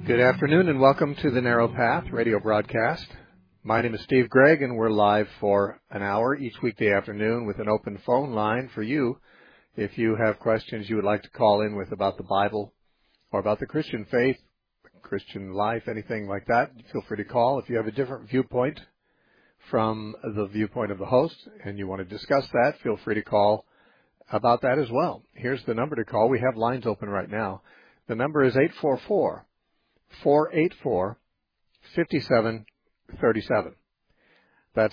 Good afternoon and welcome to the Narrow Path radio broadcast. My name is Steve Gregg and we're live for an hour each weekday afternoon with an open phone line for you. If you have questions you would like to call in with about the Bible or about the Christian faith, Christian life, anything like that, feel free to call. If you have a different viewpoint from the viewpoint of the host and you want to discuss that, feel free to call about that as well. Here's the number to call. We have lines open right now. The number is 844-484-5737. That's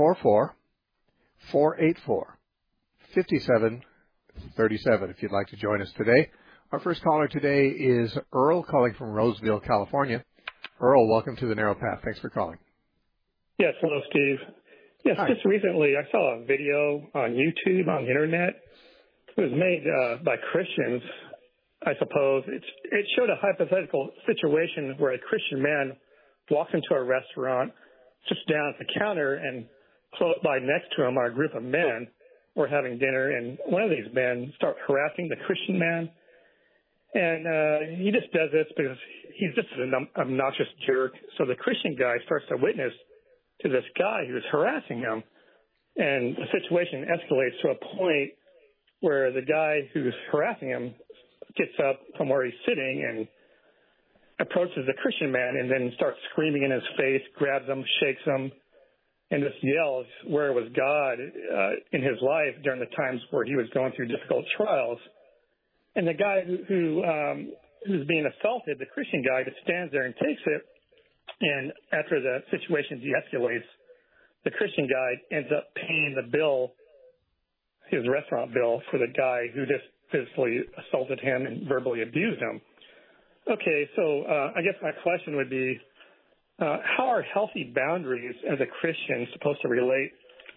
844-484-5737 if you'd like to join us today. Our first caller today is Earl calling from Roseville, California. Earl, welcome to the Narrow Path. Thanks for calling. Yes, hello, Steve. Yes, Hi. Just recently I saw a video on YouTube, on the Internet. It was made by Christians, I suppose. It showed a hypothetical situation where a Christian man walks into a restaurant, sits down at the counter, and close by next to him are a group of men who are having dinner, and one of these men starts harassing the Christian man. And he just does this because he's just an obnoxious jerk. So the Christian guy starts to witness to this guy who's harassing him. And the situation escalates to a point where the guy who's harassing him gets up from where he's sitting and approaches the Christian man and then starts screaming in his face, grabs him, shakes him, and just yells where was God in his life during the times where he was going through difficult trials. And the guy who's being assaulted, the Christian guy, just stands there and takes it. And after the situation de-escalates, the Christian guy ends up paying the bill, his restaurant bill, for the guy who just physically assaulted him and verbally abused him. Okay, so I guess my question would be, how are healthy boundaries as a Christian supposed to relate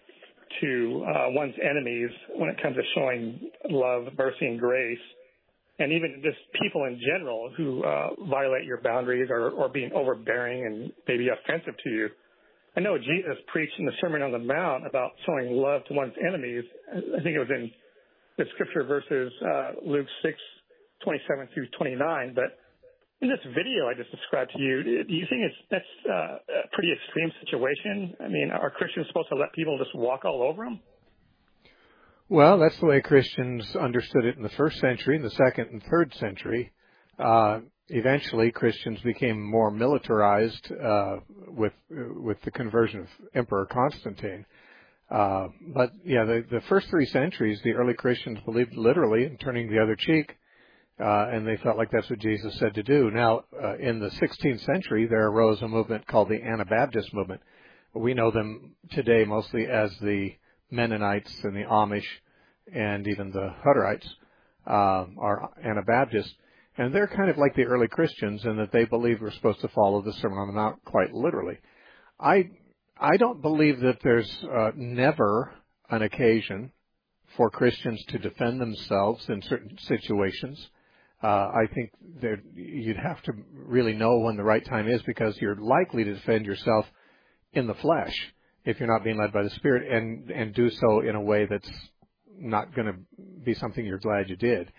to one's enemies when it comes to showing love, mercy, and grace, and even just people in general who violate your boundaries or being overbearing and maybe offensive to you? I know Jesus preached in the Sermon on the Mount about showing love to one's enemies. I think it was in the scripture verses Luke 6:27 through 29. But in this video I just described to you, do you think that's a pretty extreme situation? I mean, are Christians supposed to let people just walk all over them? Well, that's the way Christians understood it in the first century, in the second and third century. Eventually, Christians became more militarized with the conversion of Emperor Constantine. But yeah, the first 3 centuries, the early Christians believed literally in turning the other cheek, and they felt like that's what Jesus said to do. Now, in the 16th century, there arose a movement called the Anabaptist movement. We know them today mostly as the Mennonites and the Amish and even the Hutterites are Anabaptists. And they're kind of like the early Christians in that they believe we're supposed to follow the Sermon on the Mount quite literally. I don't believe that there's never an occasion for Christians to defend themselves in certain situations. I think that you'd have to really know when the right time is, because you're likely to defend yourself in the flesh if you're not being led by the Spirit, and do so in a way that's not going to be something you're glad you did.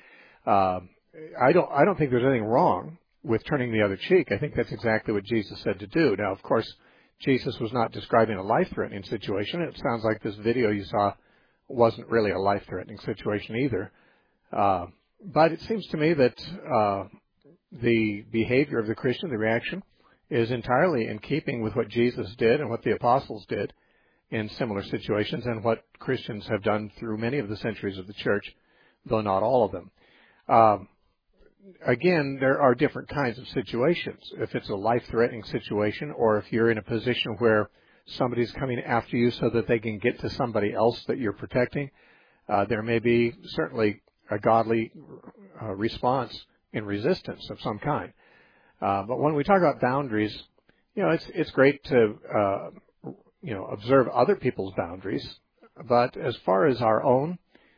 I don't think there's anything wrong with turning the other cheek. I think that's exactly what Jesus said to do. Now, of course, Jesus was not describing a life-threatening situation. It sounds like this video you saw wasn't really a life-threatening situation either. But it seems to me that the behavior of the Christian, the reaction, is entirely in keeping with what Jesus did and what the apostles did in similar situations, and what Christians have done through many of the centuries of the church, though not all of them. Again, there are different kinds of situations. If it's a life-threatening situation, or if you're in a position where somebody's coming after you so that they can get to somebody else that you're protecting, there may be certainly a godly response in resistance of some kind. But when we talk about boundaries, it's great to observe other people's boundaries. But as far as our own,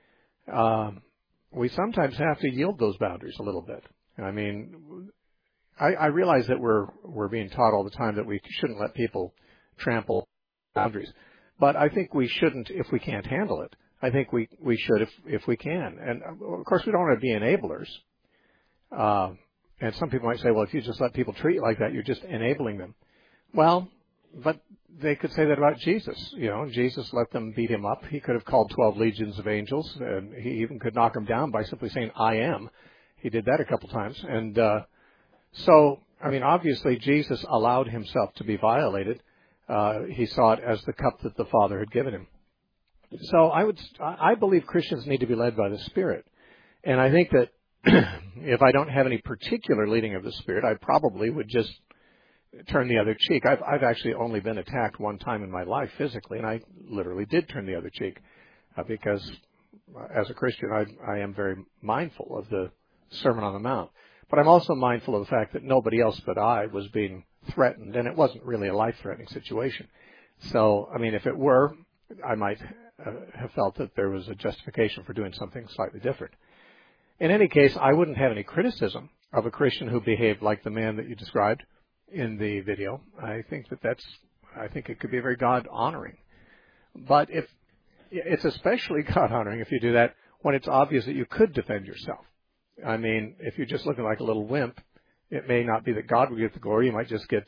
we sometimes have to yield those boundaries a little bit. I mean, I realize that we're being taught all the time that we shouldn't let people trample boundaries. But I think we shouldn't if we can't handle it. I think we should if we can. And, of course, we don't want to be enablers. And some people might say, well, if you just let people treat you like that, you're just enabling them. Well, but they could say that about Jesus. Jesus let them beat him up. He could have called 12 legions of angels, and he even could knock them down by simply saying, I am. He did that a couple times. And so, obviously Jesus allowed himself to be violated. He saw it as the cup that the Father had given him. So I believe Christians need to be led by the Spirit. And I think that if I don't have any particular leading of the Spirit, I probably would just turn the other cheek. I've actually only been attacked one time in my life physically, and I literally did turn the other cheek because as a Christian, I am very mindful of the Sermon on the Mount. But I'm also mindful of the fact that nobody else but I was being threatened, and it wasn't really a life-threatening situation. So, if it were, I might have felt that there was a justification for doing something slightly different. In any case, I wouldn't have any criticism of a Christian who behaved like the man that you described in the video. I think it could be very God-honoring. But it's especially God-honoring if you do that when it's obvious that you could defend yourself. If you're just looking like a little wimp, it may not be that God will get the glory. You might just get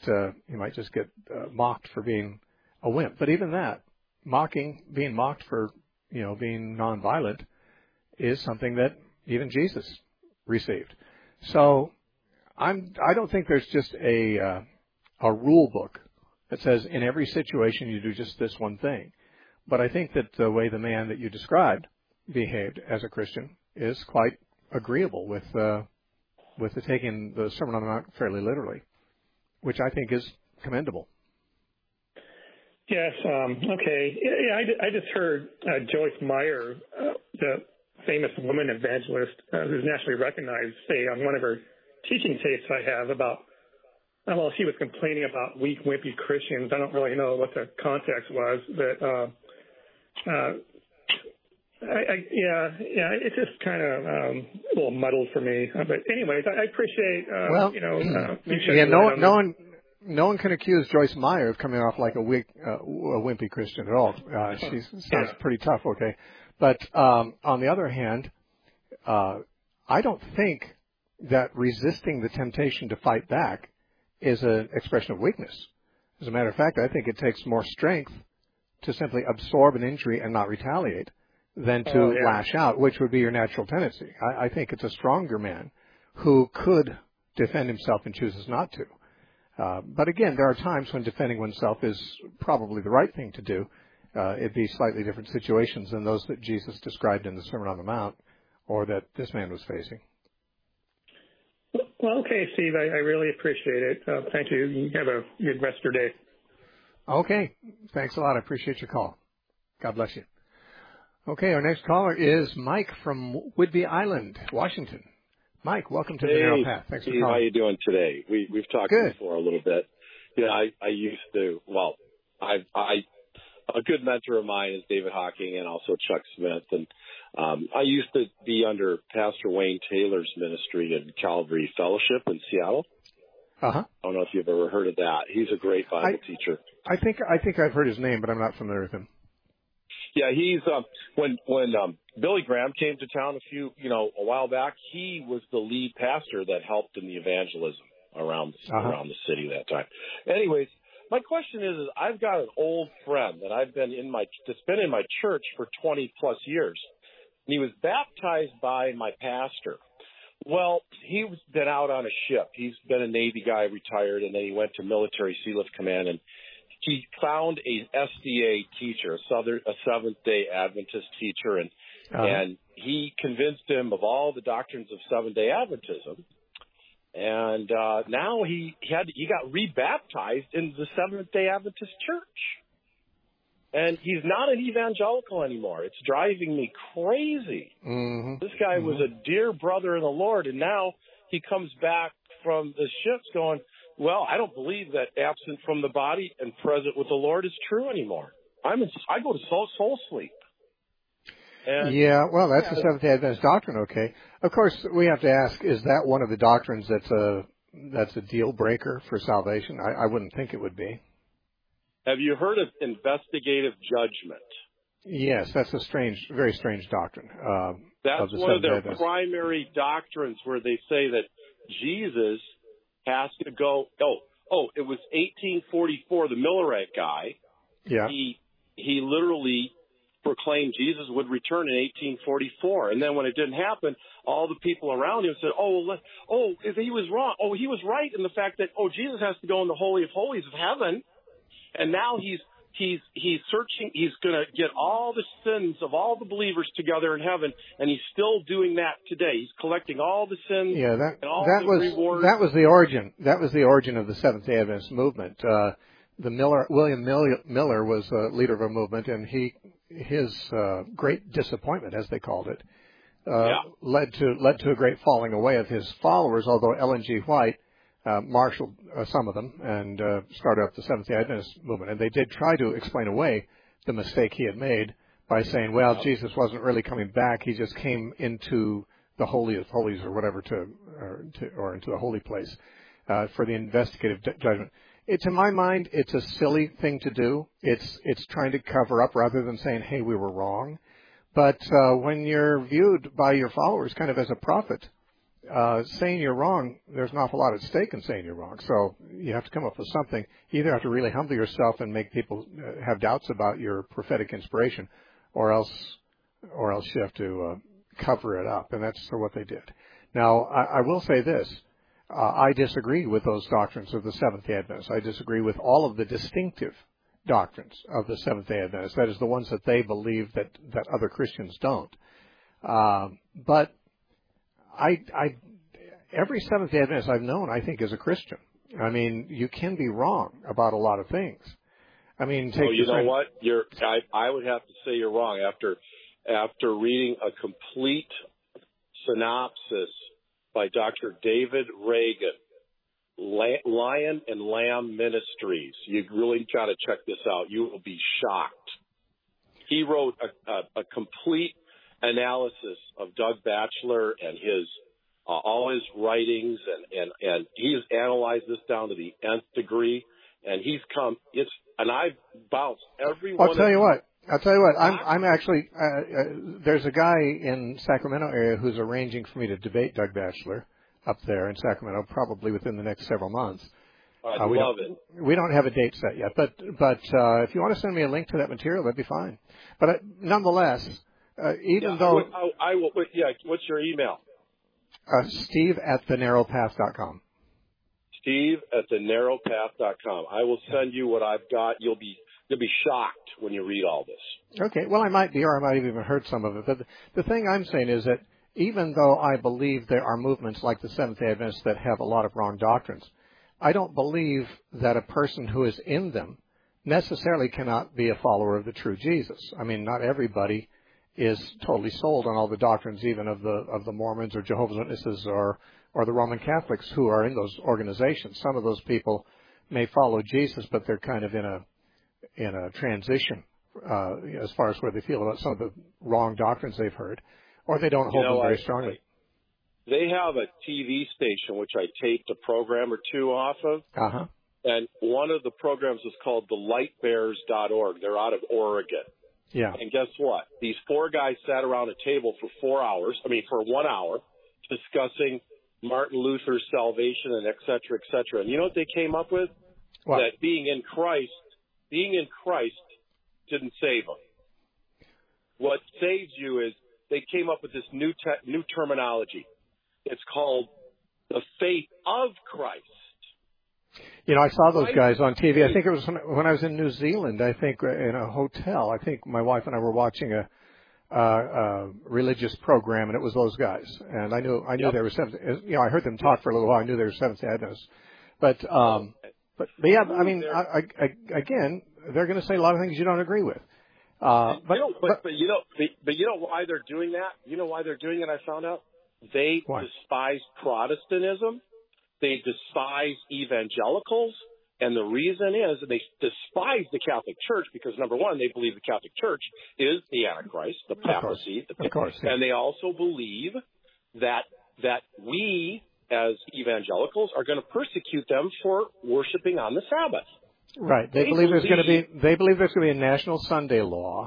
mocked for being a wimp. But even that, being mocked for being nonviolent, is something that even Jesus received. So I don't think there's just a rule book that says in every situation you do just this one thing. But I think that the way the man that you described behaved as a Christian is quite agreeable with taking the Sermon on the Mount fairly literally, which I think is commendable. Yes. Okay. Yeah, I just heard Joyce Meyer, the famous woman evangelist who's nationally recognized, say on one of her teaching tapes I have about, she was complaining about weak, wimpy Christians. I don't really know what the context was, but it's just kind of a little muddled for me. But anyways, I appreciate, no one can accuse Joyce Meyer of coming off like a wimpy Christian at all. She sounds pretty tough, okay. But on the other hand, I don't think that resisting the temptation to fight back is an expression of weakness. As a matter of fact, I think it takes more strength to simply absorb an injury and not retaliate than to lash out, which would be your natural tendency. I think it's a stronger man who could defend himself and chooses not to. But again, there are times when defending oneself is probably the right thing to do. It'd be slightly different situations than those that Jesus described in the Sermon on the Mount or that this man was facing. Well, okay, Steve, I really appreciate it. Thank you. You have a good rest of your day. Okay. Thanks a lot. I appreciate your call. God bless you. Okay, our next caller is Mike from Whidbey Island, Washington. Mike, welcome to the Narrow Path. Thanks for calling. How are you doing today? We've talked before a little bit. I used to, a good mentor of mine is David Hocking and also Chuck Smith. And I used to be under Pastor Wayne Taylor's ministry in Calvary Fellowship in Seattle. Uh-huh. I don't know if you've ever heard of that. He's a great Bible teacher. I think I've heard his name, but I'm not familiar with him. Yeah, he's when Billy Graham came to town a while back, he was the lead pastor that helped in the evangelism around the city that time. Anyways, my question is I've got an old friend that that's been in my church for 20 plus years. And he was baptized by my pastor. Well, he's been out on a ship. He's been a Navy guy, retired, and then he went to Military Sealift Command, and he found a SDA teacher, a Seventh-day Adventist teacher, and he convinced him of all the doctrines of Seventh-day Adventism. And now he got rebaptized into the Seventh-day Adventist Church. And he's not an evangelical anymore. It's driving me crazy. Mm-hmm. This guy was a dear brother in the Lord, and now he comes back from the ships going, well, I don't believe that absent from the body and present with the Lord is true anymore. I go to soul sleep. And, that's the Seventh-day Adventist doctrine, okay. Of course, we have to ask, is that one of the doctrines that's a deal breaker for salvation? I wouldn't think it would be. Have you heard of investigative judgment? Yes, that's a very strange doctrine. That's one of their primary doctrines where they say that Jesus has to go. It was 1844. The Millerite guy. Yeah. He literally proclaimed Jesus would return in 1844, and then when it didn't happen, all the people around him said, he was wrong. Oh, he was right in the fact that Jesus has to go in the Holy of Holies of heaven, and now he's searching. He's going to get all the sins of all the believers together in heaven, and he's still doing that today. He's collecting all the sins. Yeah, and all the rewards. That was the origin. That was the origin of the Seventh-day Adventist movement. William Miller was a leader of a movement, and his great disappointment, as they called it, led to a great falling away of his followers. Although Ellen G. White marshaled some of them and started up the Seventh-day Adventist movement, and they did try to explain away the mistake he had made by saying, "Well, Jesus wasn't really coming back; he just came into the Holy of Holies or whatever or into the holy place for the investigative judgment." To my mind, it's a silly thing to do. It's trying to cover up rather than saying, "Hey, we were wrong." But when you're viewed by your followers kind of as a prophet, saying you're wrong, there's an awful lot at stake in saying you're wrong. So you have to come up with something. You either have to really humble yourself and make people have doubts about your prophetic inspiration, or else you have to cover it up, and that's what they did. Now, I will say this. I disagree with those doctrines of the Seventh-day Adventists. I disagree with all of the distinctive doctrines of the Seventh-day Adventists. That is, the ones that they believe that other Christians don't. But every Seventh-day Adventist I've known, I think, is a Christian. I mean, you can be wrong about a lot of things. I mean, you know what? I would have to say you're wrong after reading a complete synopsis by Dr. David Reagan, Lion and Lamb Ministries. You really got to check this out. You will be shocked. He wrote a complete analysis of Doug Batchelor and all his writings, and he's analyzed this down to the nth degree. And he's come. And I've bounced every one. I'll tell you what. I'm actually there's a guy in Sacramento area who's arranging for me to debate Doug Batchelor up there in Sacramento, probably within the next several months. I love it. We don't have a date set yet, but if you want to send me a link to that material, that'd be fine. But nonetheless, though I will. Yeah, what's your email? Steve@thenarrowpath.com. Steve@thenarrowpath.com. I will send you what I've got. You'll be shocked when you read all this. Okay. Well, I might be, or I might have even heard some of it. But the thing I'm saying is that even though I believe there are movements like the Seventh-day Adventists that have a lot of wrong doctrines, I don't believe that a person who is in them necessarily cannot be a follower of the true Jesus. I mean, not everybody is totally sold on all the doctrines, even of the Mormons or Jehovah's Witnesses or the Roman Catholics who are in those organizations. Some of those people may follow Jesus, but they're kind of in a transition as far as where they feel about some of the wrong doctrines they've heard, or they don't hold them very strongly. They have a TV station which I taped a program or two off of, and one of the programs is called thelightbearers.org. They're out of Oregon. Yeah. And guess what? These four guys sat around a table for 1 hour, discussing Martin Luther's salvation and et cetera, et cetera. And you know what they came up with? What? That being in Christ didn't save them. What saves you is they came up with this new terminology. It's called the faith of Christ. You know, I saw those guys on TV. I think it was when I was in New Zealand. I think in a hotel. I think my wife and I were watching a religious program, and it was those guys. And I knew they were Seventh. You know, I heard them talk for a little while. I knew they were Seventh-day Adventists. But yeah, I mean, again, they're going to say a lot of things you don't agree with. But you know why they're doing that? You know why they're doing it? I found out they despise Protestantism. They despise evangelicals, and the reason is they despise the Catholic Church because, number one, they believe the Catholic Church is the Antichrist, the papacy, and they also believe that we, as evangelicals, are going to persecute them for worshiping on the Sabbath. Right. They believe there's going to be a national Sunday law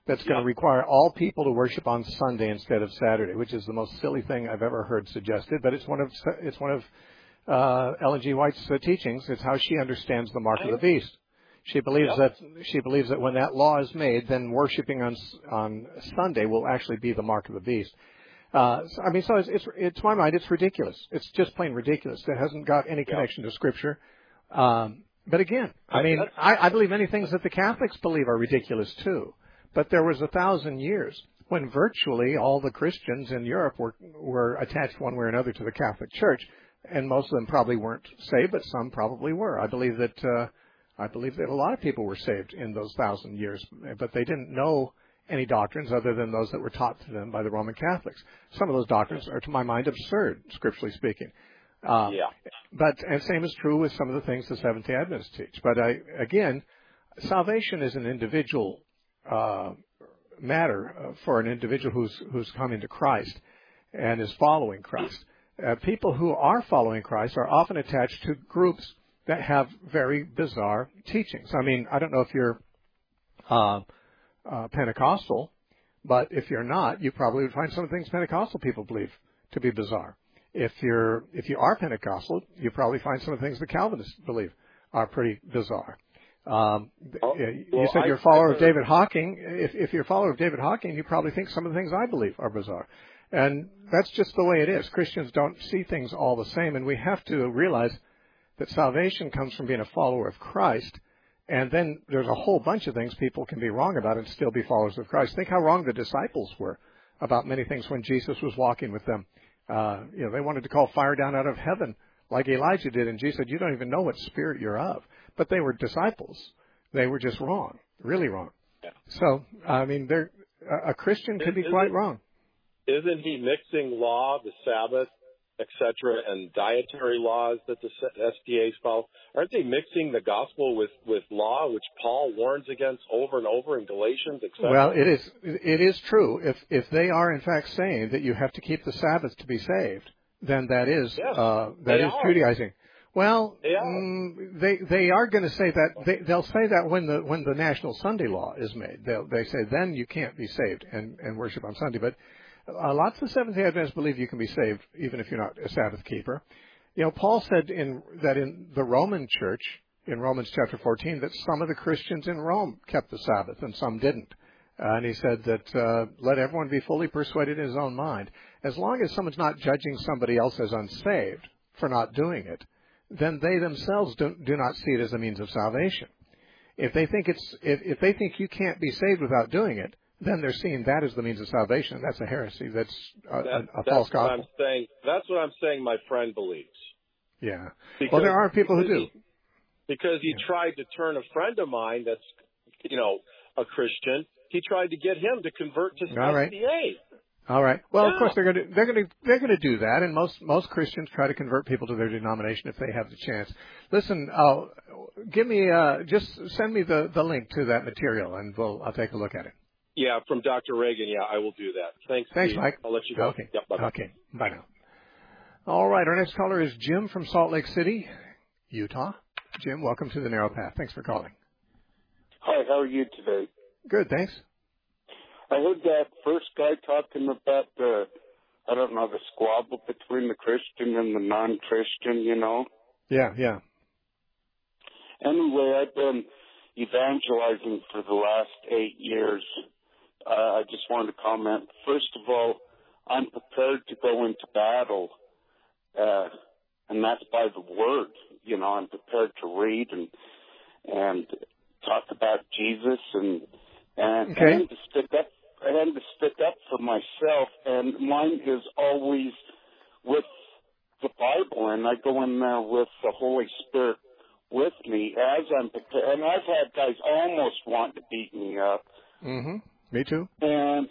that's going to require all people to worship on Sunday instead of Saturday, which is the most silly thing I've ever heard suggested. But it's one of Ellen G. White's teachings. It's how she understands the mark of the beast. She believes that when that law is made, then worshiping on Sunday will actually be the mark of the beast. So to my mind, it's ridiculous. It's just plain ridiculous. It hasn't got any connection to Scripture. But again, I believe many things that the Catholics believe are ridiculous too. But there was 1,000 years when virtually all the Christians in Europe were attached one way or another to the Catholic Church, and most of them probably weren't saved, but some probably were. I believe that a lot of people were saved in those 1,000 years, but they didn't know any doctrines other than those that were taught to them by the Roman Catholics. Some of those doctrines are, to my mind, absurd, scripturally speaking. And same is true with some of the things the Seventh-day Adventists teach. But again, salvation is an individual matter for an individual who's come into Christ and is following Christ. People who are following Christ are often attached to groups that have very bizarre teachings. I mean, I don't know if you're Pentecostal, but if you're not, you probably would find some of the things Pentecostal people believe to be bizarre. If you are Pentecostal, you probably find some of the things the Calvinists believe are pretty bizarre. You said you're a follower of David Hawking. If you're a follower of David Hawking, you probably think some of the things I believe are bizarre. And that's just the way it is. Christians don't see things all the same, and we have to realize that salvation comes from being a follower of Christ, and then there's a whole bunch of things people can be wrong about and still be followers of Christ. Think how wrong the disciples were about many things when Jesus was walking with them. They wanted to call fire down out of heaven like Elijah did, and Jesus said, you don't even know what spirit you're of. But they were disciples. They were just wrong, really wrong. Yeah. So, I mean, a Christian can be quite wrong. Isn't he mixing law, the Sabbath, etc., and dietary laws that the SDAs follow? Aren't they mixing the gospel with law, which Paul warns against over and over in Galatians, etc.? Well, it is true. If they are in fact saying that you have to keep the Sabbath to be saved, then that is Judaizing. Well, they are going to say that. They'll say that when the National Sunday Law is made. They say then you can't be saved and worship on Sunday, but. Lots of Seventh-day Adventists believe you can be saved even if you're not a Sabbath keeper. Paul said in the Roman Church, in Romans chapter 14, that some of the Christians in Rome kept the Sabbath and some didn't. And he said that let everyone be fully persuaded in his own mind. As long as someone's not judging somebody else as unsaved for not doing it, then they themselves do not see it as a means of salvation. If they think you can't be saved without doing it, then they're seeing that as the means of salvation. That's a heresy. That's a false gospel. That's what I'm saying my friend believes. Yeah. Well, there are people who do. Because he tried to turn a friend of mine that's, a Christian. He tried to get him to convert to SDA. All right. Well, of course they're going to do that, and most Christians try to convert people to their denomination if they have the chance. Listen, just send me the link to that material, and I'll take a look at it. Yeah, from Dr. Reagan. Yeah, I will do that. Thanks, Steve. Mike. I'll let you go. Okay. Yep, bye-bye. Okay. Bye now. All right. Our next caller is Jim from Salt Lake City, Utah. Jim, welcome to the Narrow Path. Thanks for calling. Hi. How are you today? Good. Thanks. I heard that first guy talking about the squabble between the Christian and the non-Christian, Yeah. Anyway, I've been evangelizing for the last 8 years. I just wanted to comment. First of all, I'm prepared to go into battle, and that's by the word. I'm prepared to read and talk about Jesus and to stick up. And to stick up for myself, and mine is always with the Bible, and I go in there with the Holy Spirit with me as I'm prepared. And I've had guys almost want to beat me up. Mm-hmm. Me too. And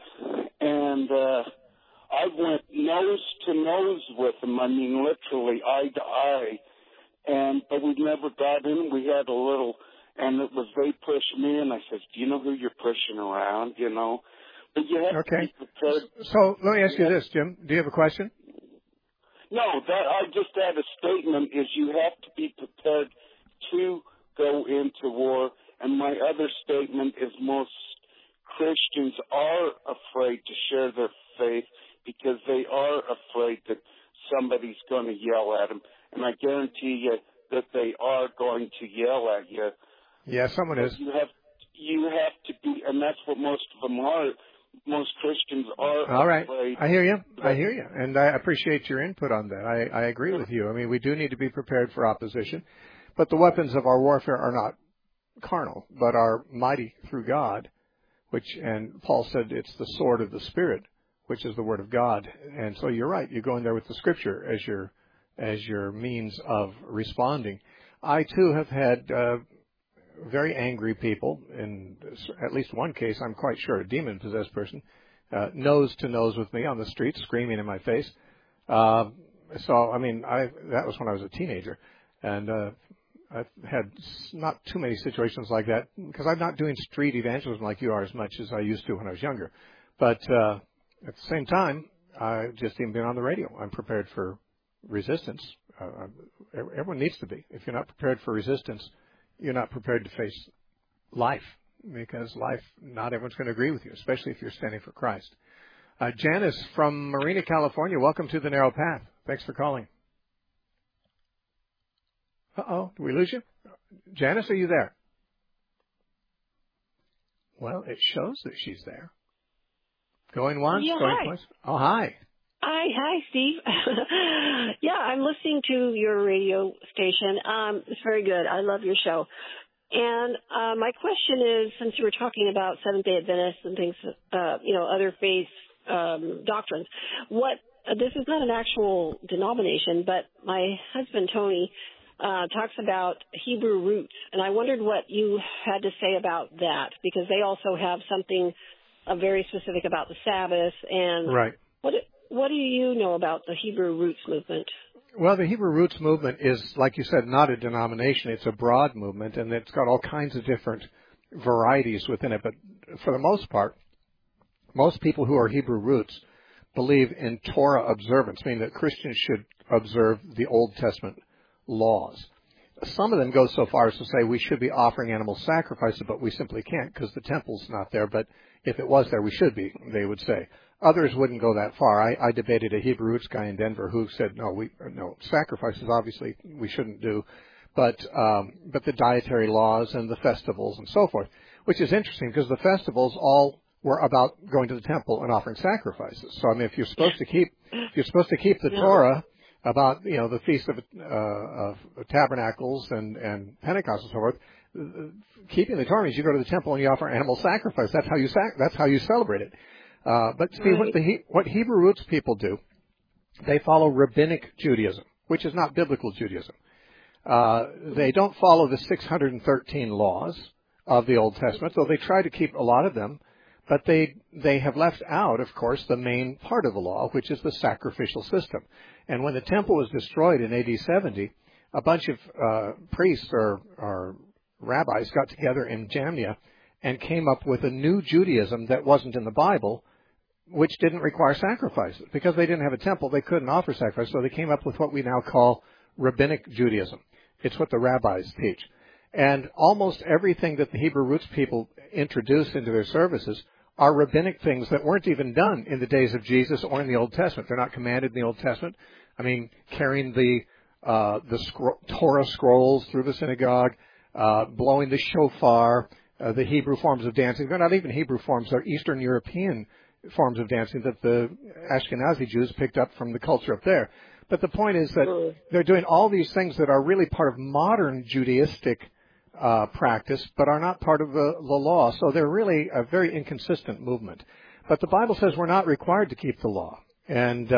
I went nose to nose with them. I mean, literally eye to eye. But we never got in. We had a little, and it was they pushed me, and I said, "Do you know who you're pushing around?" But you have to be prepared. So let me ask you this, Jim. Do you have a question? No, I just had a statement is you have to be prepared to go into war. And my other statement is most Christians are afraid to share their faith because they are afraid that somebody's going to yell at them. And I guarantee you that they are going to yell at you. Yeah, someone is. You have to be, and that's what most of them are. Most Christians are All right. afraid. I hear you. And I appreciate your input on that. I agree with you. I mean, we do need to be prepared for opposition, but the weapons of our warfare are not carnal, but are mighty through God, and Paul said it's the sword of the Spirit, which is the Word of God. And so you're right. You go in there with the Scripture as your means of responding. I too have had very angry people. In at least one case, I'm quite sure, a demon-possessed person, nose to nose with me on the street, screaming in my face. So, I mean, that was when I was a teenager, and I've had not too many situations like that because I'm not doing street evangelism like you are as much as I used to when I was younger. But at the same time, I've just even been on the radio. I'm prepared for resistance. Everyone needs to be. If you're not prepared for resistance, you're not prepared to face life, because life, not everyone's going to agree with you, especially if you're standing for Christ. Janice from Marina, California, welcome to the Narrow Path. Thanks for calling. Uh-oh, did we lose you? Janice, are you there? Well, it shows that she's there. Going once, going twice. Oh, hi. Hi, Steve. Yeah, I'm listening to your radio station. It's very good. I love your show. And my question is, since you were talking about Seventh-day Adventists and things, other faith doctrines, this is not an actual denomination, but my husband, Tony, talks about Hebrew roots. And I wondered what you had to say about that, because they also have something very specific about the Sabbath. And right. What do you know about the Hebrew Roots movement? Well, the Hebrew Roots movement is, like you said, not a denomination. It's a broad movement, and it's got all kinds of different varieties within it. But for the most part, most people who are Hebrew Roots believe in Torah observance, meaning that Christians should observe the Old Testament laws. Some of them go so far as to say we should be offering animal sacrifices, but we simply can't because the temple's not there. But if it was there, we should be, they would say. Others wouldn't go that far. I debated a Hebrew Roots guy in Denver who said, no, sacrifices obviously we shouldn't do, but the dietary laws and the festivals and so forth, which is interesting because the festivals all were about going to the temple and offering sacrifices. So I mean, if you're supposed to keep the Torah about the Feast of Tabernacles and Pentecost and so forth, keeping the Torah means you go to the temple and you offer animal sacrifice. That's how you celebrate it. But see, right. What Hebrew Roots people do, they follow Rabbinic Judaism, which is not biblical Judaism. They don't follow the 613 laws of the Old Testament, though they try to keep a lot of them. But they have left out, of course, the main part of the law, which is the sacrificial system. And when the temple was destroyed in AD 70, a bunch of priests or rabbis got together in Jamnia and came up with a new Judaism that wasn't in the Bible, which didn't require sacrifices. Because they didn't have a temple, they couldn't offer sacrifice, so they came up with what we now call Rabbinic Judaism. It's what the rabbis teach. And almost everything that the Hebrew Roots people introduce into their services are rabbinic things that weren't even done in the days of Jesus or in the Old Testament. They're not commanded in the Old Testament. I mean, carrying the Torah scrolls through the synagogue, blowing the shofar, the Hebrew forms of dancing. They're not even Hebrew forms. They're Eastern European forms of dancing that the Ashkenazi Jews picked up from the culture up there. But the point is that they're doing all these things that are really part of modern Judaistic practice, but are not part of the law. So they're really a very inconsistent movement. But the Bible says we're not required to keep the law. And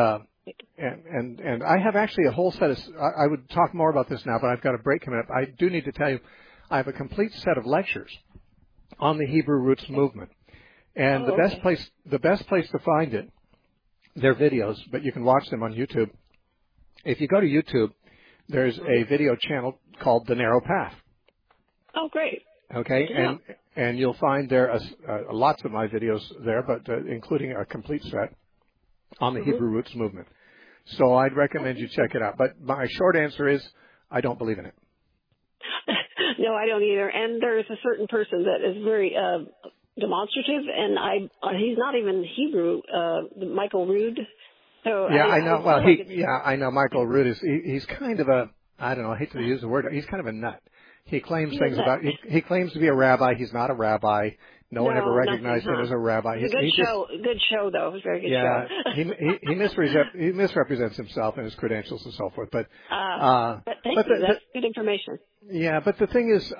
I have actually a whole set of, I would talk more about this now, but I've got a break coming up. I do need to tell you, I have a complete set of lectures on the Hebrew Roots movement. And the best place to find it, they're videos, but you can watch them on YouTube. If you go to YouTube, there's a video channel called The Narrow Path. Oh, great. Okay, yeah. and you'll find there lots of my videos there, but including a complete set on the Hebrew Roots movement. So I'd recommend you check it out. But my short answer is I don't believe in it. No, I don't either. And there's a certain person that is very, demonstrative, and he's not even Hebrew. Michael Rood. So yeah, I know. Well, I know Michael Rood is. He's kind of a. I don't know. I hate to use the word. He's kind of a nut. He claims things about. He claims to be a rabbi. He's not a rabbi. No one ever recognized him as a rabbi. It was a good show, though. It was a very good show. he misrepresents himself and his credentials and so forth. But thank you. That's good information. Yeah, but the thing is,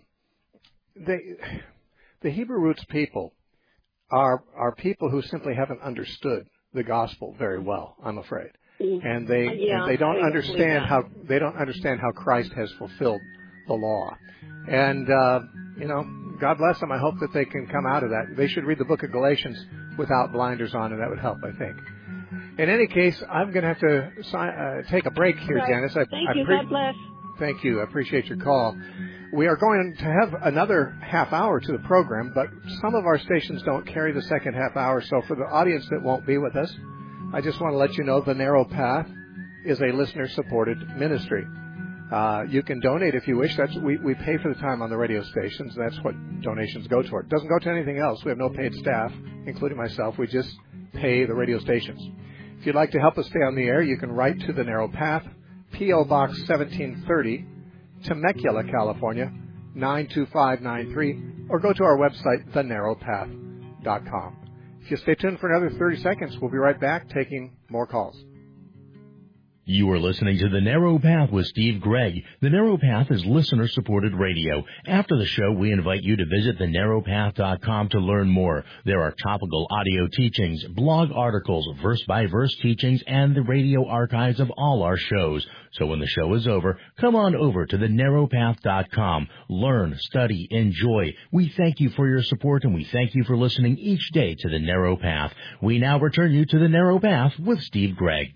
the Hebrew roots people are people who simply haven't understood the gospel very well, I'm afraid, and they don't understand how Christ has fulfilled the law, and God bless them. I hope that they can come out of that. They should read the book of Galatians without blinders on, and that would help, I think. In any case, I'm going to have to take a break here, right. Janice. Thank you. God bless. Thank you. I appreciate your call. We are going to have another half hour to the program, but some of our stations don't carry the second half hour. So for the audience that won't be with us, I just want to let you know the Narrow Path is a listener-supported ministry. You can donate if you wish. We pay for the time on the radio stations. That's what donations go toward. It doesn't go to anything else. We have no paid staff, including myself. We just pay the radio stations. If you'd like to help us stay on the air, you can write to the Narrow Path, P.O. Box 1730, Temecula, California, 92593, or go to our website, thenarrowpath.com. If you stay tuned for another 30 seconds, we'll be right back taking more calls. You are listening to The Narrow Path with Steve Gregg. The Narrow Path is listener-supported radio. After the show, we invite you to visit thenarrowpath.com to learn more. There are topical audio teachings, blog articles, verse-by-verse teachings, and the radio archives of all our shows. So when the show is over, come on over to thenarrowpath.com. Learn, study, enjoy. We thank you for your support, and we thank you for listening each day to The Narrow Path. We now return you to The Narrow Path with Steve Gregg.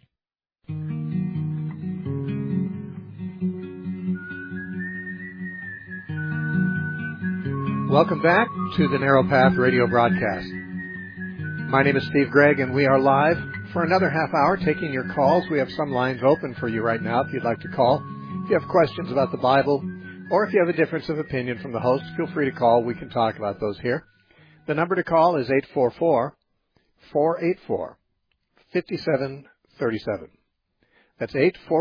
Welcome back to the Narrow Path radio broadcast. My name is Steve Gregg, and we are live for another half hour taking your calls. We have some lines open for you right now if you'd like to call. If you have questions about the Bible, or if you have a difference of opinion from the host, feel free to call. We can talk about those here. The number to call is 844-484-5737. That's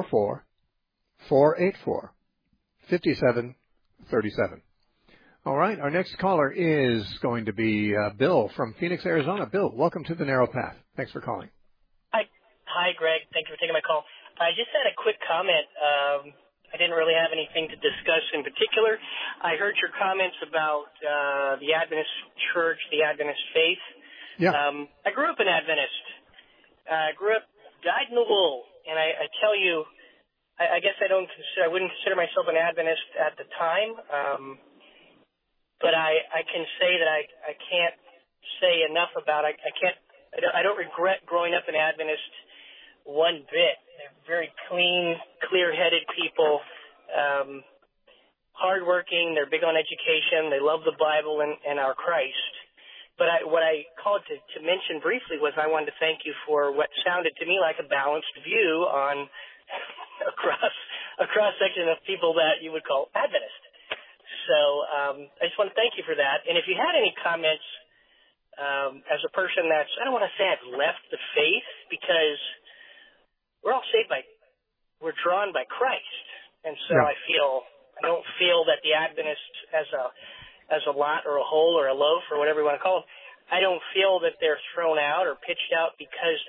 844-484-5737. All right, our next caller is going to be Bill from Phoenix, Arizona. Bill, welcome to the Narrow Path. Thanks for calling. Hi, Greg. Thank you for taking my call. I just had a quick comment. I didn't really have anything to discuss in particular. I heard your comments about the Adventist church, the Adventist faith. Yeah. I grew up an Adventist. Dyed in the wool, and I tell you, I guess I wouldn't consider myself an Adventist at the time. But I can say that I can't say enough about it. I don't regret growing up an Adventist one bit. They're very clean, clear-headed people, hardworking. They're big on education. They love the Bible and our Christ. But what I called to mention briefly was I wanted to thank you for what sounded to me like a balanced view on a cross-section of people that you would call Adventist. So I just want to thank you for that. And if you had any comments as a person I don't want to say I've left the faith, because we're all we're drawn by Christ. And so yeah. I don't feel that the Adventist as a lot or a whole or a loaf or whatever you want to call them, I don't feel that they're thrown out or pitched out because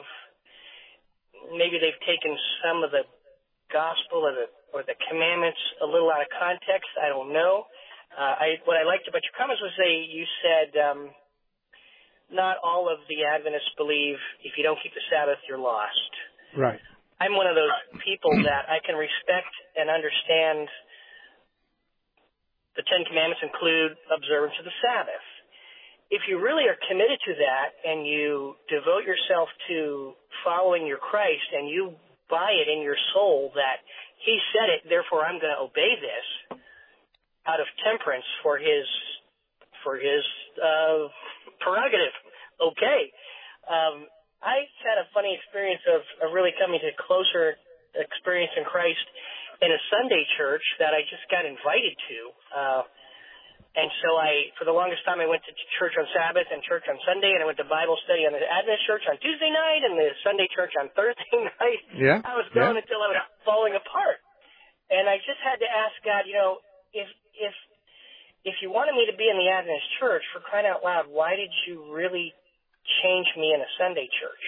maybe they've taken some of the gospel or the commandments a little out of context. I don't know. What I liked about your comments was you said not all of the Adventists believe if you don't keep the Sabbath, you're lost. Right. I'm one of those people that I can respect and understand the Ten Commandments include observance of the Sabbath. If you really are committed to that and you devote yourself to following your Christ and you buy it in your soul that He said it, therefore I'm going to obey this out of temperance for His prerogative. Okay. I had a funny experience of really coming to closer experience in Christ in a Sunday church that I just got invited to. And so for the longest time, I went to church on Sabbath and church on Sunday, and I went to Bible study on the Adventist church on Tuesday night and the Sunday church on Thursday night. Yeah. I was going until I was falling apart. And I just had to ask God, if you wanted me to be in the Adventist church, for crying out loud, why did you really change me in a Sunday church?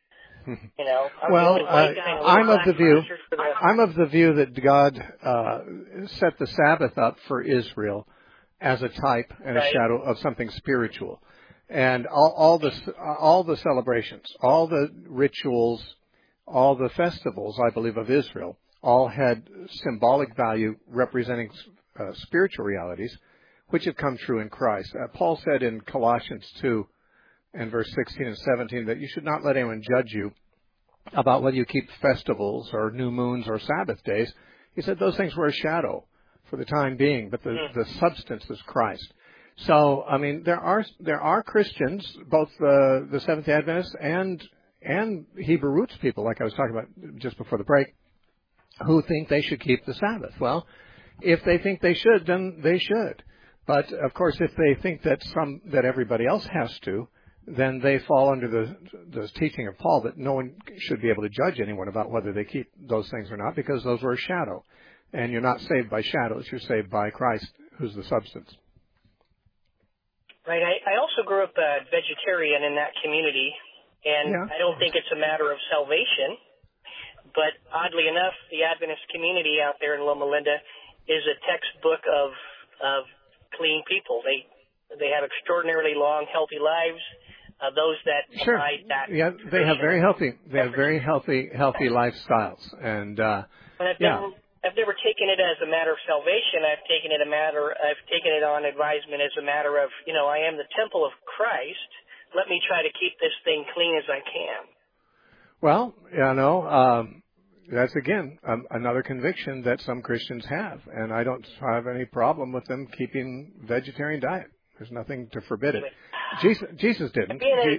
I'm of the view that God set the Sabbath up for Israel as a type and a shadow of something spiritual, and all the celebrations, all the rituals, all the festivals, I believe, of Israel, all had symbolic value representing spiritual realities, which have come true in Christ. Paul said in Colossians 2 and verse 16 and 17 that you should not let anyone judge you about whether you keep festivals or new moons or Sabbath days. He said those things were a shadow for the time being, but the substance is Christ. So, I mean, there are Christians, both the Seventh-day Adventists and Hebrew roots people, like I was talking about just before the break, who think they should keep the Sabbath. Well, if they think they should, then they should. But of course, if they think that everybody else has to, then they fall under the teaching of Paul that no one should be able to judge anyone about whether they keep those things or not, because those were a shadow. And you're not saved by shadows, you're saved by Christ, who's the substance. Right. I also grew up a vegetarian in that community, and I don't think it's a matter of salvation, but oddly enough, the Adventist community out there in Loma Linda is a textbook of clean people. They have extraordinarily long, healthy lives. Those that provide that. Yeah, they have very healthy lifestyles, and I've never taken it as a matter of salvation. I've taken it on advisement as a matter of, I am the temple of Christ. Let me try to keep this thing clean as I can. Well, that's again another conviction that some Christians have, and I don't have any problem with them keeping vegetarian diet. There's nothing to forbid it. Jesus didn't.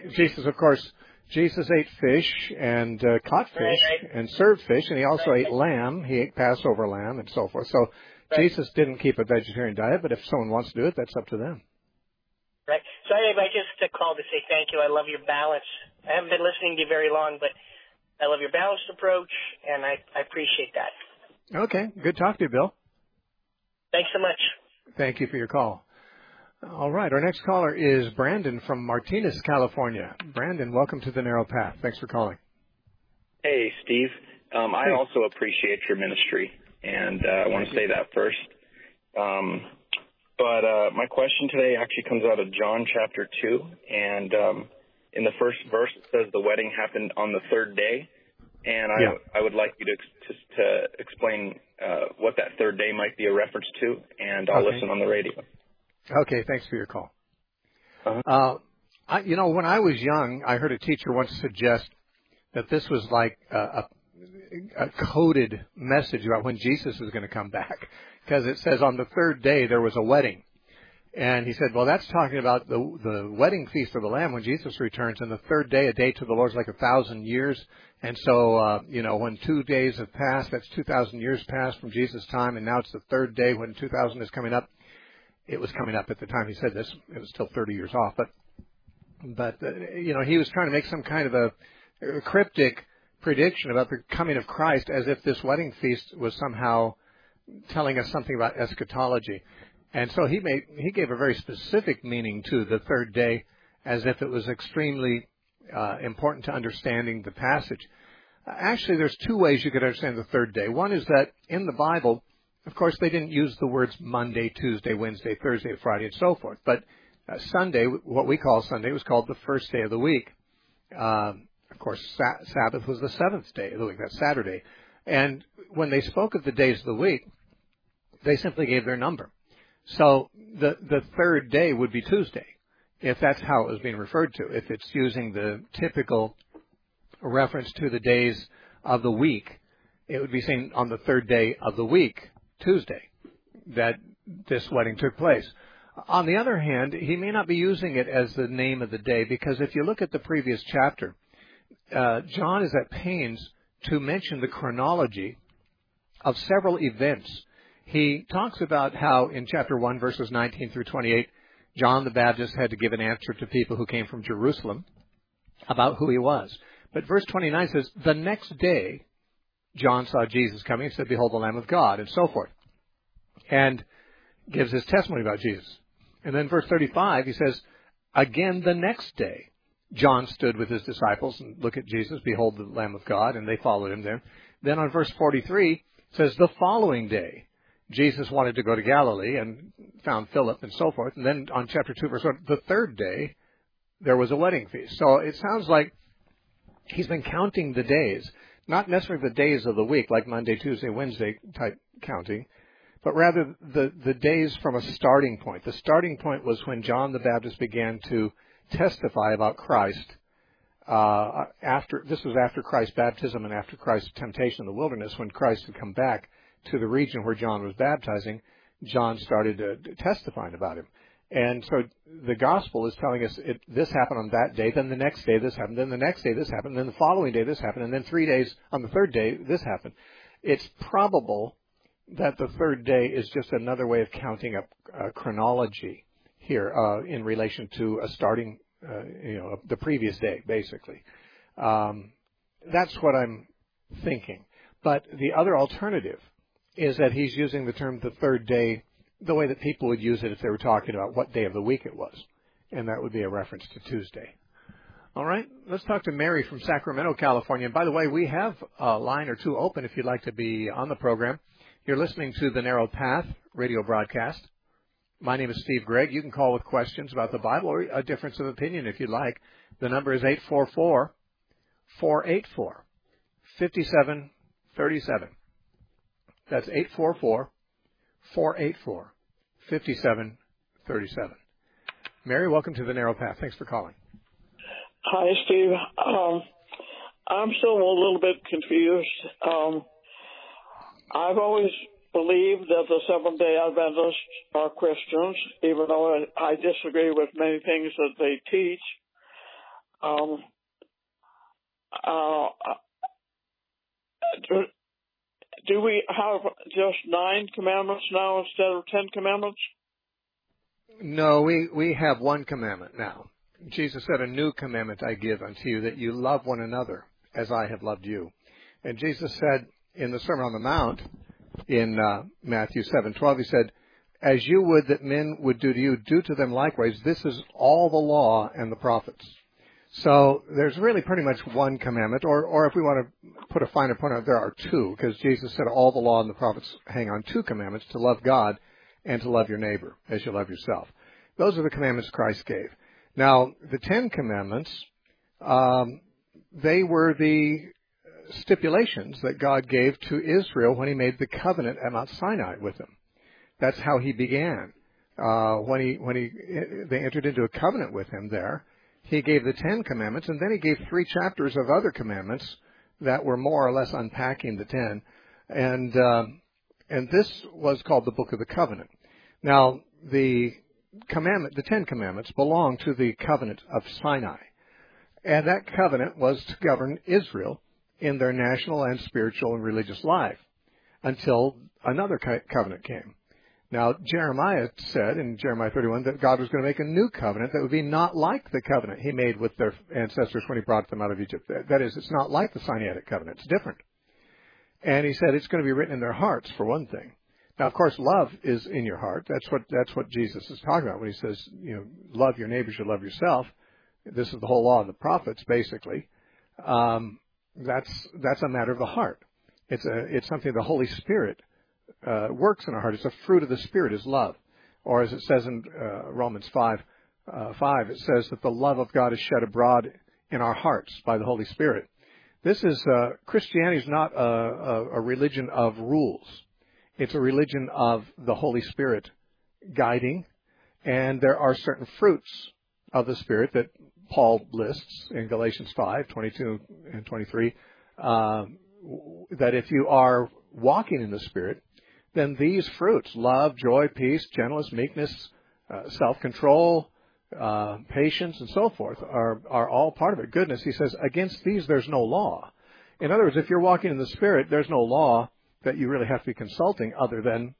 Jesus ate fish and caught fish and served fish, and he also ate lamb. He ate Passover lamb and so forth. So Jesus didn't keep a vegetarian diet, but if someone wants to do it, that's up to them. Right. So anyway, I just called to say thank you. I love your balance. I haven't been listening to you very long, but I love your balanced approach, and I appreciate that. Okay. Good talk to you, Bill. Thanks so much. Thank you for your call. All right. Our next caller is Brandon from Martinez, California. Brandon, welcome to the Narrow Path. Thanks for calling. Hey, Steve. I also appreciate your ministry, and I want to say that first. But my question today actually comes out of John chapter 2, and in the first verse it says the wedding happened on the third day, and I would like you to explain what that third day might be a reference to, and I'll listen on the radio. Okay, thanks for your call. When I was young, I heard a teacher once suggest that this was like a coded message about when Jesus was going to come back, because it says on the third day there was a wedding. And he said, well, that's talking about the wedding feast of the Lamb when Jesus returns, and the third day, a day to the Lord is like 1,000 years. And so, when 2 days have passed, that's 2,000 years passed from Jesus' time, and now it's the third day when 2,000 is coming up. It was coming up at the time he said this. It was still 30 years off. But he was trying to make some kind of a cryptic prediction about the coming of Christ, as if this wedding feast was somehow telling us something about eschatology. And so he gave a very specific meaning to the third day, as if it was extremely important to understanding the passage. Actually, there's two ways you could understand the third day. One is that in the Bible, of course, they didn't use the words Monday, Tuesday, Wednesday, Thursday, Friday, and so forth. But Sunday, what we call Sunday, was called the first day of the week. Of course, Sabbath was the seventh day of the week. That's Saturday. And when they spoke of the days of the week, they simply gave their number. So the third day would be Tuesday, if that's how it was being referred to. If it's using the typical reference to the days of the week, it would be saying on the third day of the week, Tuesday, that this wedding took place. On the other hand, he may not be using it as the name of the day, because if you look at the previous chapter, John is at pains to mention the chronology of several events he talks about how in chapter 1, verses 19 through 28, John the Baptist had to give an answer to people who came from Jerusalem about who he was. But verse 29 says, the next day, John saw Jesus coming and said, behold, the Lamb of God, and so forth, and gives his testimony about Jesus. And then verse 35, he says, again the next day, John stood with his disciples and looked at Jesus, behold, the Lamb of God, and they followed him there. Then on verse 43, it says, the following day, Jesus wanted to go to Galilee and found Philip and so forth. And then on chapter 2, verse 1, the third day, there was a wedding feast. So it sounds like he's been counting the days, not necessarily the days of the week, like Monday, Tuesday, Wednesday type counting, but rather the days from a starting point. The starting point was when John the Baptist began to testify about Christ. This was after Christ's baptism and after Christ's temptation in the wilderness, when Christ had come back to the region where John was baptizing. John started testifying about him. And so the gospel is telling us this happened on that day, then the next day this happened, then the next day this happened, then the following day this happened, and then 3 days on the third day this happened. It's probable that the third day is just another way of counting up chronology here in relation to a starting, the previous day, basically. That's what I'm thinking. But the other alternative is that he's using the term the third day the way that people would use it if they were talking about what day of the week it was. And that would be a reference to Tuesday. All right, let's talk to Mary from Sacramento, California. And by the way, we have a line or two open if you'd like to be on the program. You're listening to the Narrow Path radio broadcast. My name is Steve Gregg. You can call with questions about the Bible or a difference of opinion if you'd like. The number is 844-484-5737. That's 844-484-5737. Mary, welcome to the Narrow Path. Thanks for calling. Hi, Steve. I'm still a little bit confused. I've always believed that the Seventh-day Adventists are Christians, even though I disagree with many things that they teach. Do we have just 9 commandments now instead of 10 commandments? No, we have one commandment now. Jesus said, a new commandment I give unto you, that you love one another as I have loved you. And Jesus said in the Sermon on the Mount, in Matthew 7:12, he said, as you would that men would do to you, do to them likewise. This is all the law and the prophets. So there's really pretty much one commandment, or if we want to put a finer point on it, there are two, because Jesus said all the law and the prophets hang on 2 commandments, to love God and to love your neighbor as you love yourself. Those are the commandments Christ gave. Now, the 10 commandments, they were the stipulations that God gave to Israel when he made the covenant at Mount Sinai with them. That's how he began. They entered into a covenant with him there, he gave the 10 commandments, and then he gave 3 chapters of other commandments that were more or less unpacking the 10. And this was called the Book of the Covenant. Now, the 10 commandments belong to the covenant of Sinai. And that covenant was to govern Israel in their national and spiritual and religious life until another covenant came. Now, Jeremiah said in Jeremiah 31 that God was going to make a new covenant that would be not like the covenant he made with their ancestors when he brought them out of Egypt. That is, it's not like the Sinaitic covenant. It's different. And he said it's going to be written in their hearts, for one thing. Now, of course, love is in your heart. That's what Jesus is talking about when he says, love your neighbors, you love yourself. This is the whole law of the prophets, basically. That's a matter of the heart. It's something the Holy Spirit works in our heart. It's a fruit of the Spirit is love. Or as it says in Romans 5, it says that the love of God is shed abroad in our hearts by the Holy Spirit. This is, Christianity is not a religion of rules. It's a religion of the Holy Spirit guiding, and there are certain fruits of the Spirit that Paul lists in Galatians 5, 22 and 23, that if you are walking in the Spirit, then these fruits, love, joy, peace, gentleness, meekness, self-control, patience, and so forth, are all part of it. Goodness, he says, against these there's no law. In other words, if you're walking in the Spirit, there's no law that you really have to be consulting other than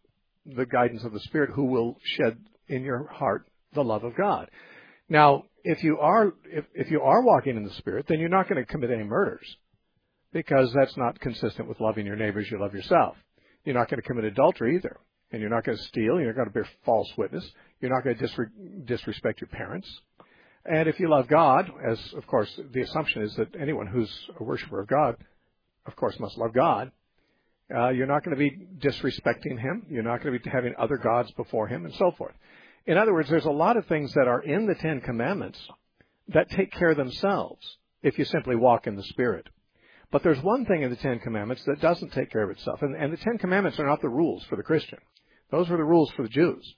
the guidance of the Spirit, who will shed in your heart the love of God. Now, if you are walking in the Spirit, then you're not going to commit any murders, because that's not consistent with loving your neighbor as you love yourself. You're not going to commit adultery either, and you're not going to steal. You're not going to bear false witness. You're not going to disrespect your parents. And if you love God, as of course the assumption is that anyone who's a worshiper of God, of course, must love God, you're not going to be disrespecting Him. You're not going to be having other gods before Him, and so forth. In other words, there's a lot of things that are in the Ten Commandments that take care of themselves if you simply walk in the Spirit. But there's one thing in the Ten Commandments that doesn't take care of itself. And the Ten Commandments are not the rules for the Christian. Those were the rules for the Jews.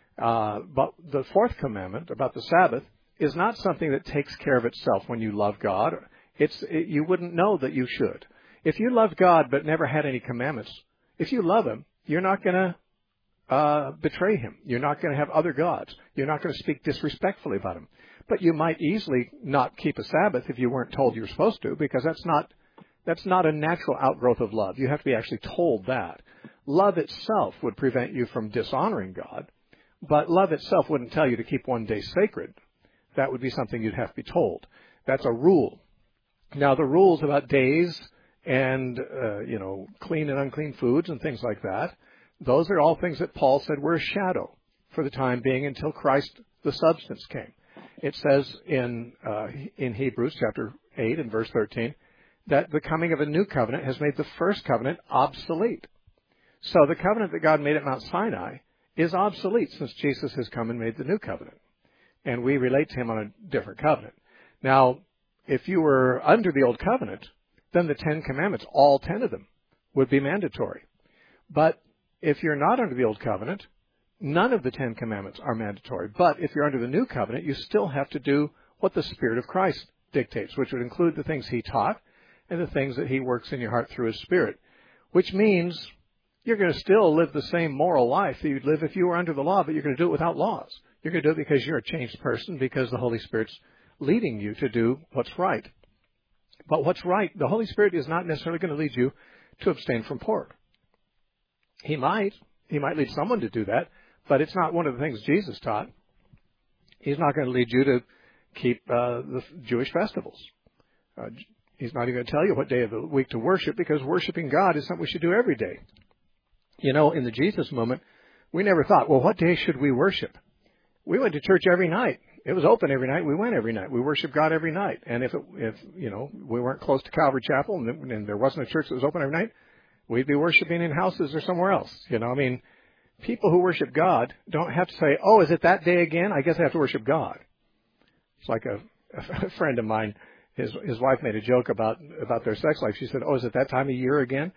But the fourth commandment about the Sabbath is not something that takes care of itself when you love God. You wouldn't know that you should. If you love God but never had any commandments, if you love Him, you're not going to betray Him. You're not going to have other gods. You're not going to speak disrespectfully about Him. But you might easily not keep a Sabbath if you weren't told you're supposed to, because that's not a natural outgrowth of love. You have to be actually told that. Love itself would prevent you from dishonoring God, but love itself wouldn't tell you to keep one day sacred. That would be something you'd have to be told. That's a rule. Now, the rules about days and, clean and unclean foods and things like that, those are all things that Paul said were a shadow for the time being until Christ, the substance, came. It says in Hebrews chapter 8 and verse 13 that the coming of a new covenant has made the first covenant obsolete. So the covenant that God made at Mount Sinai is obsolete since Jesus has come and made the new covenant. And we relate to Him on a different covenant. Now, if you were under the old covenant, then the 10 commandments, all 10 of them, would be mandatory. But if you're not under the old covenant, none of the 10 commandments are mandatory. But if you're under the new covenant, you still have to do what the Spirit of Christ dictates, which would include the things He taught and the things that He works in your heart through His Spirit, which means you're going to still live the same moral life that you'd live if you were under the law, but you're going to do it without laws. You're going to do it because you're a changed person, because the Holy Spirit's leading you to do what's right. But what's right, the Holy Spirit is not necessarily going to lead you to abstain from pork. He might lead someone to do that, but it's not one of the things Jesus taught. He's not going to lead you to keep the Jewish festivals. He's not even going to tell you what day of the week to worship, because worshiping God is something we should do every day. In the Jesus movement, we never thought, well, what day should we worship? We went to church every night. It was open every night. We went every night. We worshiped God every night. And if we weren't close to Calvary Chapel and there wasn't a church that was open every night, we'd be worshiping in houses or somewhere else. People who worship God don't have to say, oh, is it that day again? I guess I have to worship God. It's like a friend of mine, his wife made a joke about their sex life. She said, oh, is it that time of year again?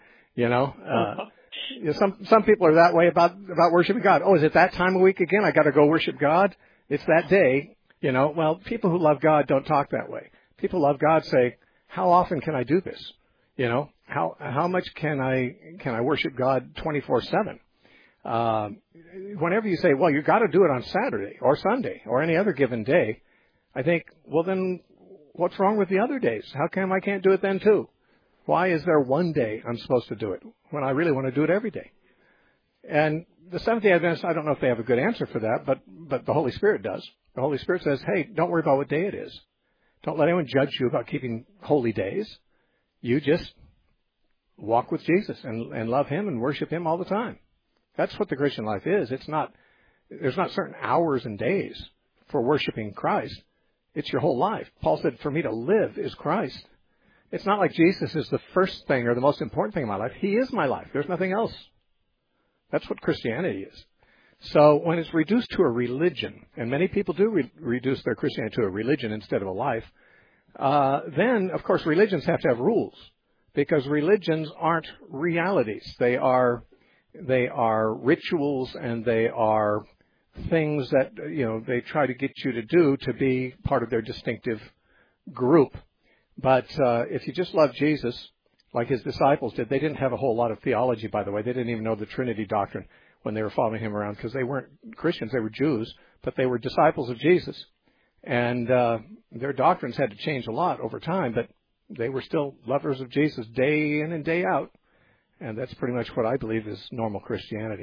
Some people are that way about worshiping God. Oh, is it that time of week again? I got to go worship God. It's that day. Well, people who love God don't talk that way. People who love God say, how often can I do this? How much can I worship God 24/7? Whenever you say, well, you got to do it on Saturday or Sunday or any other given day, I think, well, then what's wrong with the other days? How come I can't do it then too? Why is there one day I'm supposed to do it when I really want to do it every day? And the Seventh-day Adventists, I don't know if they have a good answer for that, but the Holy Spirit does. The Holy Spirit says, hey, don't worry about what day it is. Don't let anyone judge you about keeping holy days. You just walk with Jesus and love Him and worship Him all the time. That's what the Christian life is. There's not certain hours and days for worshiping Christ. It's your whole life. Paul said, for me to live is Christ. It's not like Jesus is the first thing or the most important thing in my life. He is my life. There's nothing else. That's what Christianity is. So when it's reduced to a religion, and many people do reduce their Christianity to a religion instead of a life, then, of course, religions have to have rules, because religions aren't realities. They are rituals, and they are things that, they try to get you to do to be part of their distinctive group. But if you just love Jesus, like His disciples did, they didn't have a whole lot of theology, by the way. They didn't even know the Trinity doctrine when they were following Him around, because they weren't Christians. They were Jews, but they were disciples of Jesus. And their doctrines had to change a lot over time, but they were still lovers of Jesus day in and day out. And that's pretty much what I believe is normal Christianity.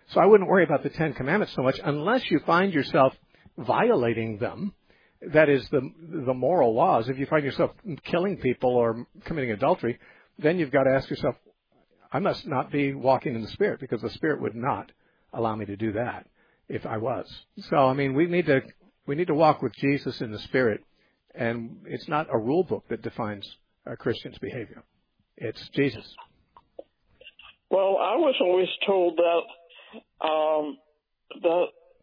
So I wouldn't worry about the Ten Commandments so much unless you find yourself violating them. That is the moral laws. If you find yourself killing people or committing adultery, then you've got to ask yourself, I must not be walking in the Spirit, because the Spirit would not allow me to do that if I was. So, I mean, we need to walk with Jesus in the Spirit, and it's not a rule book that defines a Christian's behavior. It's Jesus. Well, I was always told that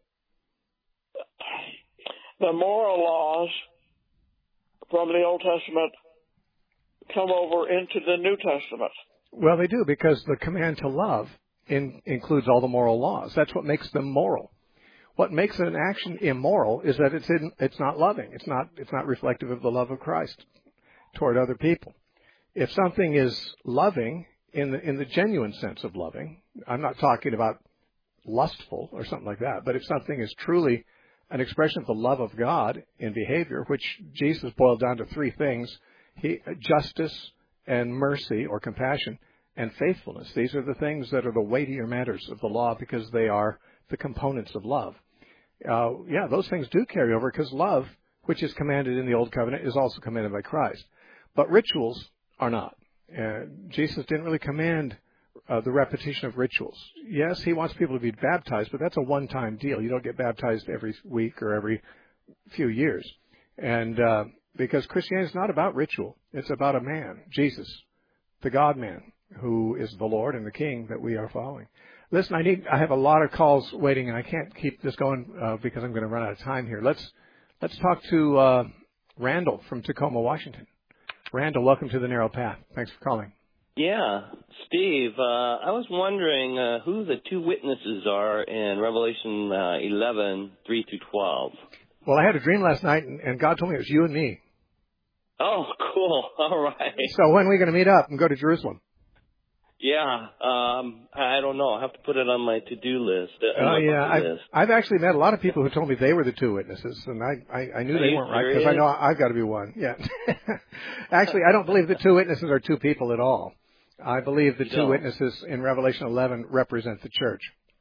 the moral laws from the Old Testament come over into the New Testament. Well, they do, because the command to love includes all the moral laws. That's what makes them moral. What makes an action immoral is that it's not loving. It's not reflective of the love of Christ toward other people. If something is loving in the genuine sense of loving, I'm not talking about lustful or something like that, but if something is truly an expression of the love of God in behavior, which Jesus boiled down to three things: justice and mercy or compassion and faithfulness. These are the things that are the weightier matters of the law, because they are the components of love. Those things do carry over, because love, which is commanded in the Old Covenant, is also commanded by Christ. But rituals are not. Jesus didn't really command the repetition of rituals. Yes, he wants people to be baptized, but that's a one-time deal. You don't get baptized every week or every few years. And because Christianity is not about ritual. It's about a man, Jesus, the God-man, who is the Lord and the King that we are following. Listen, I have a lot of calls waiting, and I can't keep this going because I'm going to run out of time here. Let's talk to Randall from Tacoma, Washington. Randall, welcome to the Narrow Path. Thanks for calling. Yeah, Steve, I was wondering who the two witnesses are in Revelation 11, 3 through 12. Well, I had a dream last night, and God told me it was you and me. Oh, cool. All right. So when are we going to meet up and go to Jerusalem? Yeah, I don't know. I'll have to put it on my to-do list. I've actually met a lot of people who told me they were the two witnesses, and I knew they weren't right, because I know I've got to be one. Yeah. Actually, I don't believe the two witnesses are two people at all. I believe the two witnesses in Revelation 11 represent the church.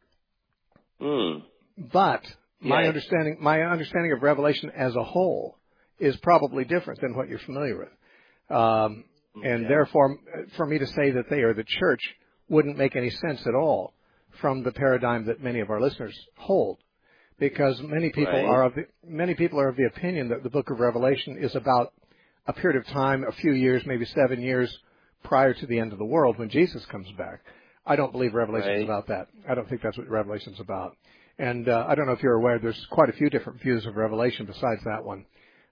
But my understanding of Revelation as a whole is probably different than what you're familiar with. And therefore, for me to say that they are the church wouldn't make any sense at all from the paradigm that many of our listeners hold, because many people are of the opinion that the book of Revelation is about a period of time, a few years, maybe 7 years prior to the end of the world, when Jesus comes back. I don't believe Revelation is about that. I don't think that's what Revelation is about. And I don't know if you're aware, there's quite a few different views of Revelation besides that one.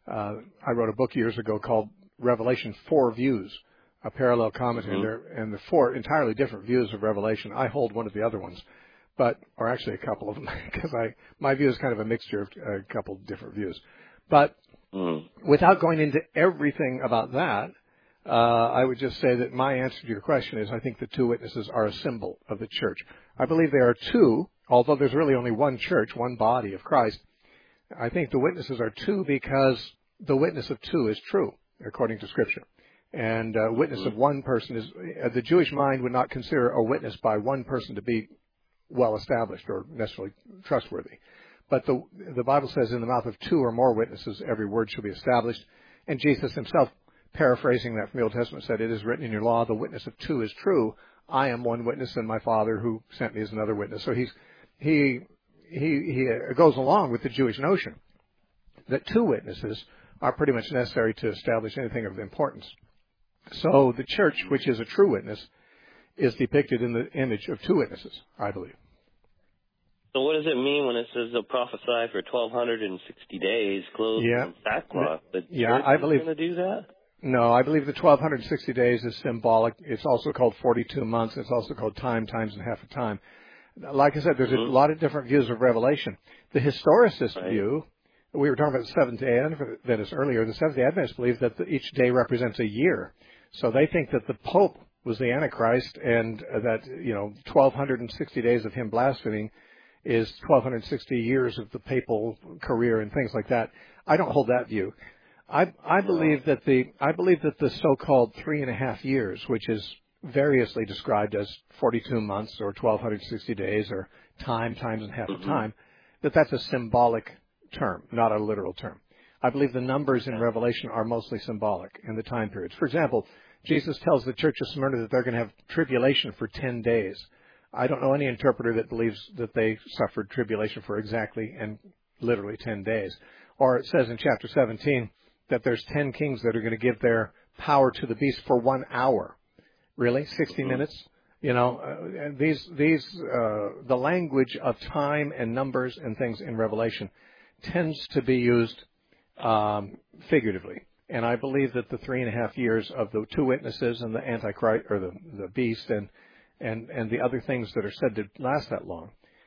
I wrote a book years ago called Revelation, Four Views, a parallel commentary, and the four entirely different views of Revelation. I hold one of the other ones, or actually a couple of them, because my view is kind of a mixture of a couple of different views. But without going into everything about that, I would just say that my answer to your question is I think the two witnesses are a symbol of the church. I believe there are two, although there's really only one church, one body of Christ. I think the witnesses are two because the witness of two is true, according to Scripture. And a witness of one person is, the Jewish mind would not consider a witness by one person to be well established or necessarily trustworthy. But the Bible says in the mouth of two or more witnesses, every word shall be established. And Jesus himself, paraphrasing that from the Old Testament, said, it is written in your law, the witness of two is true. I am one witness, and my Father who sent me is another witness. So he goes along with the Jewish notion that two witnesses are pretty much necessary to establish anything of importance. So the church, which is a true witness, is depicted in the image of two witnesses, I believe. So what does it mean when it says they'll prophesy for 1,260 days, clothed in sackcloth? The church is going to do that? No, I believe the 1,260 days is symbolic. It's also called 42 months. It's also called times, and half a time. Like I said, there's a lot of different views of Revelation. The historicist view, we were talking about the Seventh-day Adventists earlier. The Seventh-day Adventists believe that each day represents a year. So they think that the Pope was the Antichrist, and that 1,260 days of him blaspheming is 1,260 years of the papal career and things like that. I don't hold that view. I believe that the so-called 3.5 years, which is variously described as 42 months or 1,260 days or times and half a time, that's a symbolic term, not a literal term. I believe the numbers in Revelation are mostly symbolic in the time periods. For example, Jesus tells the church of Smyrna that they're going to have tribulation for 10 days. I don't know any interpreter that believes that they suffered tribulation for exactly and literally 10 days. Or it says in chapter 17 that there's 10 kings that are going to give their power to the beast for 1 hour. Really? 60 minutes? The language of time and numbers and things in Revelation tends to be used figuratively. And I believe that the 3.5 years of the two witnesses and the Antichrist, or the beast, and the other things that are said to last that long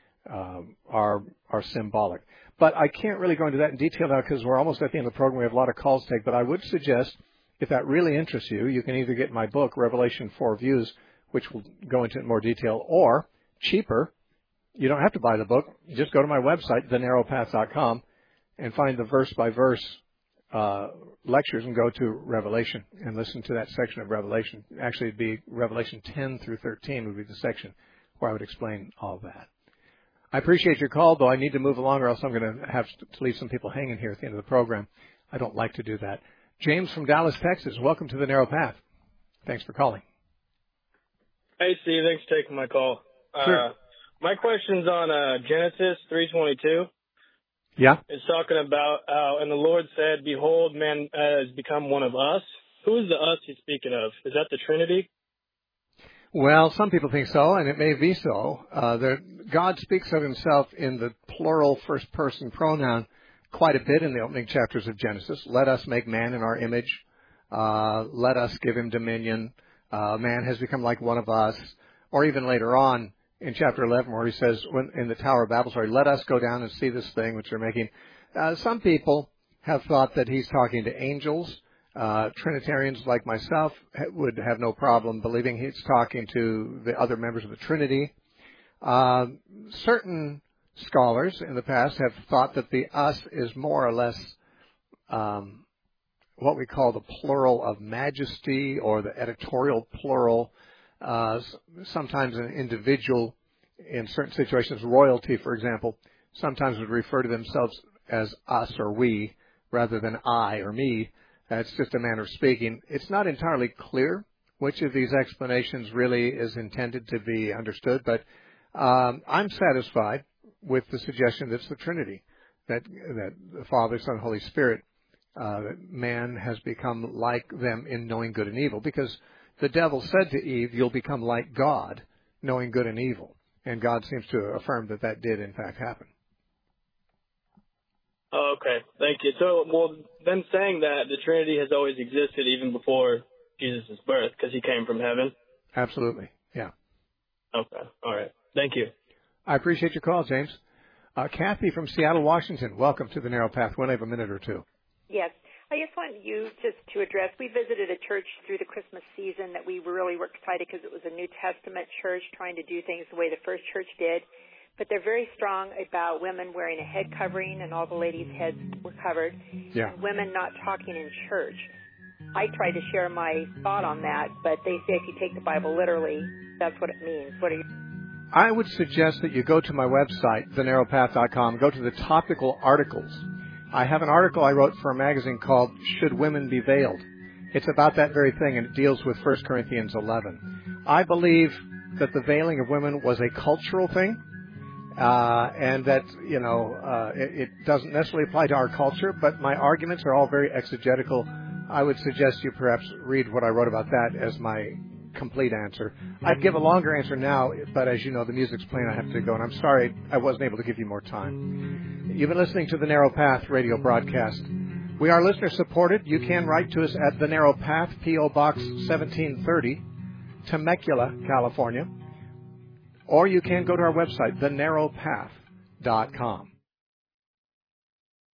are symbolic. But I can't really go into that in detail now because we're almost at the end of the program. We have a lot of calls to take. But I would suggest, if that really interests you, you can either get my book, Revelation 4 Views, which will go into more detail, or cheaper, you don't have to buy the book. You just go to my website, thenarrowpath.com, and find the verse-by-verse lectures and go to Revelation and listen to that section of Revelation. Actually, it'd be Revelation 10 through 13 would be the section where I would explain all that. I appreciate your call, though I need to move along or else I'm going to have to leave some people hanging here at the end of the program. I don't like to do that. James from Dallas, Texas, welcome to the Narrow Path. Thanks for calling. Hey, Steve. Thanks for taking my call. Sure. My question's on Genesis 3:22. Yeah. It's talking about, and the Lord said, behold, man has become one of us. Who is the us he's speaking of? Is that the Trinity? Well, some people think so, and it may be so. God speaks of himself in the plural first-person pronoun quite a bit in the opening chapters of Genesis. Let us make man in our image. Let us give him dominion. Man has become like one of us. Or even later on in chapter 11 where he says, in the Tower of Babel, let us go down and see this thing which they're making. Some people have thought that he's talking to angels. Trinitarians like myself would have no problem believing he's talking to the other members of the Trinity. Certain scholars in the past have thought that the us is more or less what we call the plural of majesty or the editorial plural. Sometimes an individual in certain situations, royalty, for example, sometimes would refer to themselves as us or we rather than I or me. It's just a manner of speaking. It's not entirely clear which of these explanations really is intended to be understood, but I'm satisfied with the suggestion that it's the Trinity, that the Father, Son, Holy Spirit, that man has become like them in knowing good and evil, because the devil said to Eve, you'll become like God, knowing good and evil. And God seems to affirm that that did, in fact, happen. Oh, okay. Thank you. So, them saying that the Trinity has always existed even before Jesus' birth because he came from heaven? Absolutely, yeah. Okay, all right. Thank you. I appreciate your call, James. Kathy from Seattle, Washington, welcome to the Narrow Path. We'll have a minute or two. Yes. I just want you just to address, we visited a church through the Christmas season that we really were excited because it was a New Testament church trying to do things the way the first church did. But they're very strong about women wearing a head covering, and all the ladies' heads were covered. Yeah. And women not talking in church. I tried to share my thought on that, but they say if you take the Bible literally, that's what it means. What are you? I would suggest that you go to my website, thenarrowpath.com, go to the topical articles. I have an article I wrote for a magazine called Should Women Be Veiled? It's about that very thing, and it deals with 1 Corinthians 11. I believe that the veiling of women was a cultural thing, and that, it doesn't necessarily apply to our culture, but my arguments are all very exegetical. I would suggest you perhaps read what I wrote about that as my complete answer. I'd give a longer answer now, but as you know, the music's playing, I have to go, and I'm sorry I wasn't able to give you more time. You've been listening to the Narrow Path radio broadcast. We are listener-supported. You can write to us at The Narrow Path, P.O. Box 1730, Temecula, California. Or you can go to our website, thenarrowpath.com.